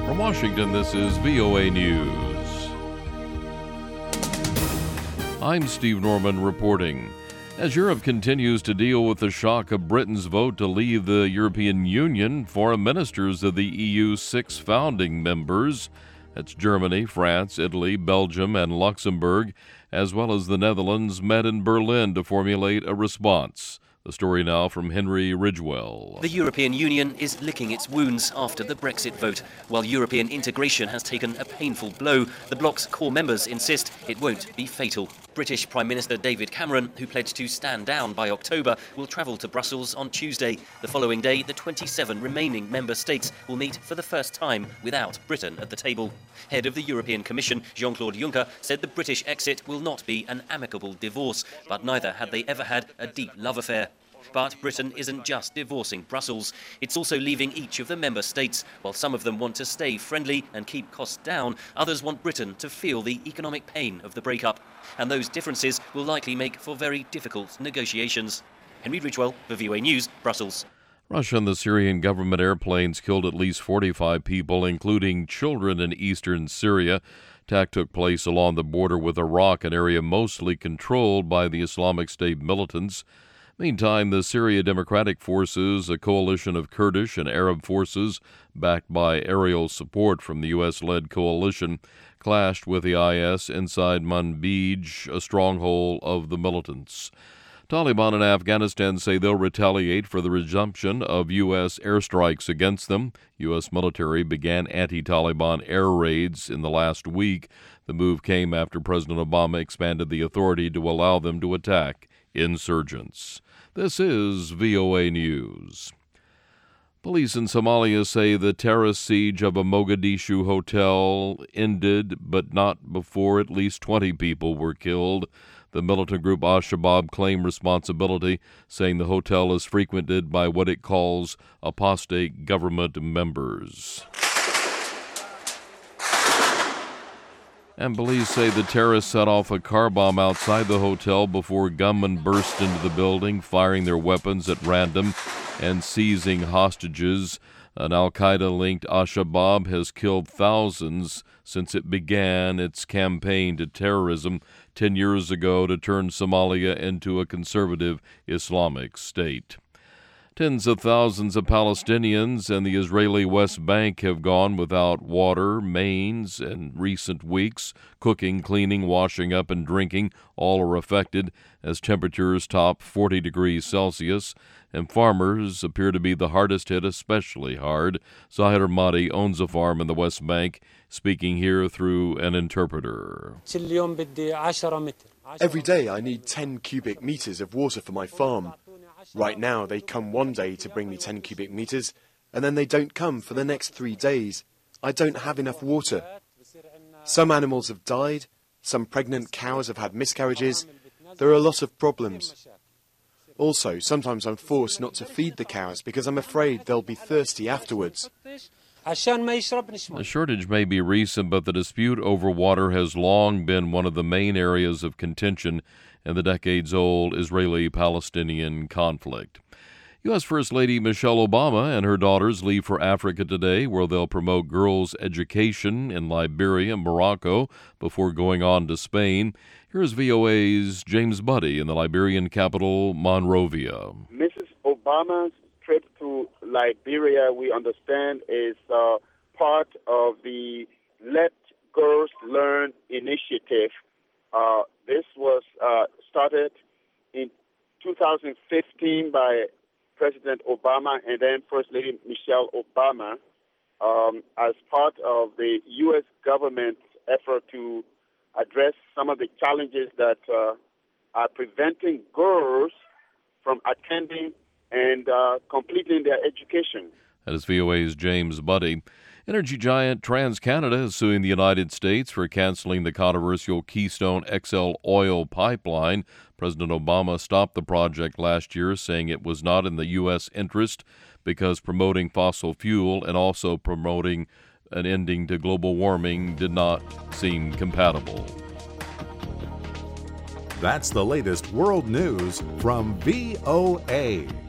From Washington, this is VOA News. I'm Steve Norman reporting. As Europe continues to deal with the shock of Britain's vote to leave the European Union, foreign ministers of the EU's 6 founding members, that's Germany, France, Italy, Belgium, and Luxembourg, as well as the Netherlands, met in Berlin to formulate a response. The story now from Henry Ridgewell. The European Union is licking its wounds after the Brexit vote. While European integration has taken a painful blow, the bloc's core members insist it won't be fatal. British Prime Minister David Cameron, who pledged to stand down by October, will travel to Brussels on Tuesday. The following day, the 27 remaining member states will meet for the first time without Britain at the table. Head of the European Commission, Jean-Claude Juncker, said the British exit will not be an amicable divorce, but neither had they ever had a deep love affair. But Britain isn't just divorcing Brussels. It's also leaving each of the member states. While some of them want to stay friendly and keep costs down, others want Britain to feel the economic pain of the breakup. And those differences will likely make for very difficult negotiations. Henry Ridgewell for VOA News, Brussels. Russia and the Syrian government airplanes killed at least 45 people, including children in eastern Syria. Attack took place along the border with Iraq, an area mostly controlled by the Islamic State militants. Meantime, the Syria Democratic Forces, a coalition of Kurdish and Arab forces backed by aerial support from the U.S.-led coalition, clashed with the IS inside Manbij, a stronghold of the militants. Taliban in Afghanistan say they'll retaliate for the resumption of U.S. airstrikes against them. U.S. military began anti-Taliban air raids in the last week. The move came after President Obama expanded the authority to allow them to attack insurgents. This is VOA News. Police in Somalia say the terrorist siege of a Mogadishu hotel ended, but not before at least 20 people were killed. The militant group Al-Shabaab claimed responsibility, saying the hotel is frequented by what it calls apostate government members. And police say the terrorists set off a car bomb outside the hotel before gunmen burst into the building, firing their weapons at random and seizing hostages. An al-Qaeda-linked Al-Shabaab has killed thousands since it began its campaign to terrorism 10 years ago to turn Somalia into a conservative Islamic state. Tens of thousands of Palestinians and the Israeli West Bank have gone without water mains in recent weeks. Cooking, cleaning, washing up, and drinking all are affected as temperatures top 40 degrees Celsius, and farmers appear to be the hardest hit, especially hard. Zahir Mahdi owns a farm in the West Bank, speaking here through an interpreter. Every day I need 10 cubic meters of water for my farm. Right now, they come one day to bring me 10 cubic meters, and then they don't come for the next 3 days. I don't have enough water. Some animals have died, some pregnant cows have had miscarriages. There are a lot of problems. Also, sometimes I'm forced not to feed the cows because I'm afraid they'll be thirsty afterwards. The shortage may be recent, but the dispute over water has long been one of the main areas of contention in the decades-old Israeli-Palestinian conflict. U.S. First Lady Michelle Obama and her daughters leave for Africa today, where they'll promote girls' education in Liberia and Morocco before going on to Spain. Here's VOA's James Buddy in the Liberian capital, Monrovia. Mrs. Obama's trip to Liberia, we understand, is part of the Let Girls Learn initiative. This was started in 2015 by President Obama and then First Lady Michelle Obama as part of the U.S. government's effort to address some of the challenges that are preventing girls from attending and completing their education. That is VOA's James Buddy. Energy giant TransCanada is suing the United States for canceling the controversial Keystone XL oil pipeline. President Obama stopped the project last year, saying it was not in the U.S. interest because promoting fossil fuel and also promoting an ending to global warming did not seem compatible. That's the latest world news from VOA.